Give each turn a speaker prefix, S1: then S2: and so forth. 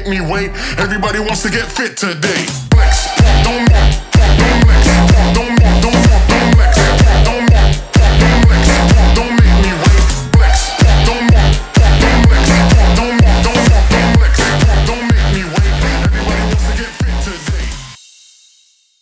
S1: me wait. Everybody wants to get fit today.